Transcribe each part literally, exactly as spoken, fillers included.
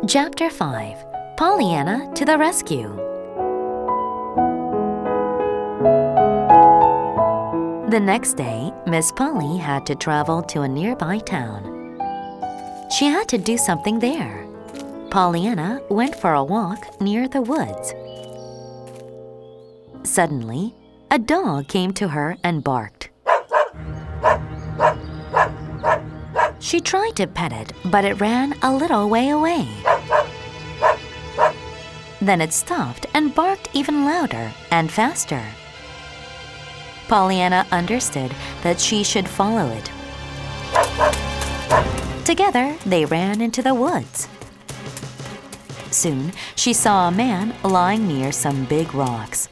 Chapter five. Pollyanna to the Rescue. The next day, Miss Polly had to travel to a nearby town. She had to do something there. Pollyanna went for a walk near the woods. Suddenly, a dog came to her and barked. She tried to pet it, but it ran a little way away. Then it stopped and barked even louder and faster. Pollyanna understood that she should follow it. Together, they ran into the woods. Soon, she saw a man lying near some big rocks.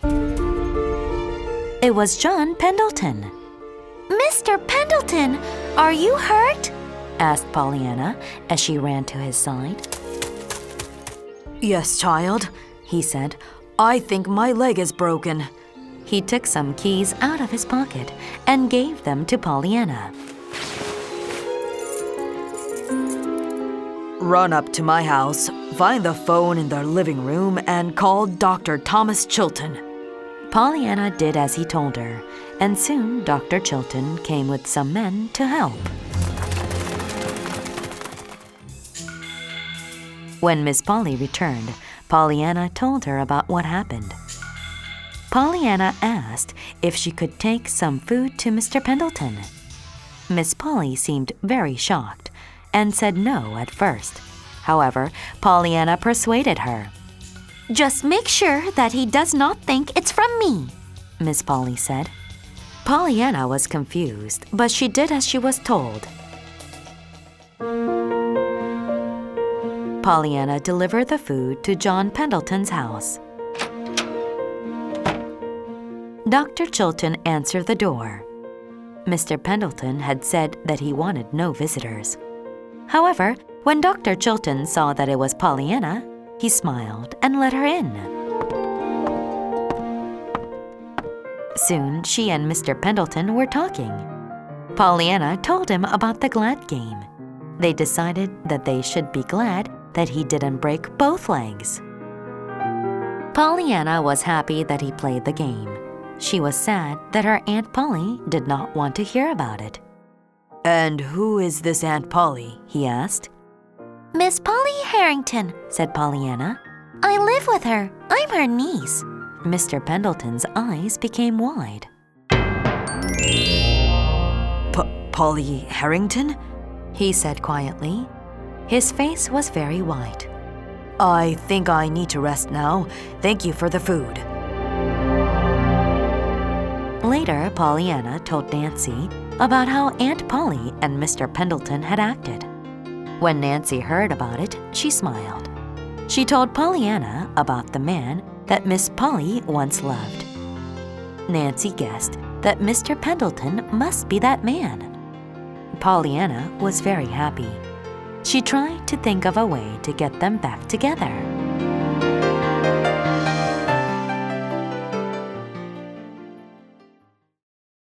It was John Pendleton. "Mister Pendleton, are you hurt?" asked Pollyanna as she ran to his side. "Yes, child," he said. "I think my leg is broken." He took some keys out of his pocket and gave them to Pollyanna. "Run up to my house, find the phone in the living room, and call Doctor Thomas Chilton." Pollyanna did as he told her, and soon Doctor Chilton came with some men to help. When Miss Polly returned, Pollyanna told her about what happened. Pollyanna asked if she could take some food to Mister Pendleton. Miss Polly seemed very shocked and said no at first. However, Pollyanna persuaded her. "Just make sure that he does not think it's from me," Miss Polly said. Pollyanna was confused, but she did as she was told. Pollyanna delivered the food to John Pendleton's house. Doctor Chilton answered the door. Mister Pendleton had said that he wanted no visitors. However, when Doctor Chilton saw that it was Pollyanna, he smiled and let her in. Soon, she and Mister Pendleton were talking. Pollyanna told him about the glad game. They decided that they should be glad that he didn't break both legs. Pollyanna was happy that he played the game. She was sad that her Aunt Polly did not want to hear about it. "And who is this Aunt Polly?" he asked. "Miss Polly Harrington," said Pollyanna. "I live with her. I'm her niece." Mister Pendleton's eyes became wide. P- Polly Harrington? He said quietly. His face was very white. "I think I need to rest now. Thank you for the food." Later, Pollyanna told Nancy about how Aunt Polly and Mister Pendleton had acted. When Nancy heard about it, she smiled. She told Pollyanna about the man that Miss Polly once loved. Nancy guessed that Mister Pendleton must be that man. Pollyanna was very happy. She tried to think of a way to get them back together.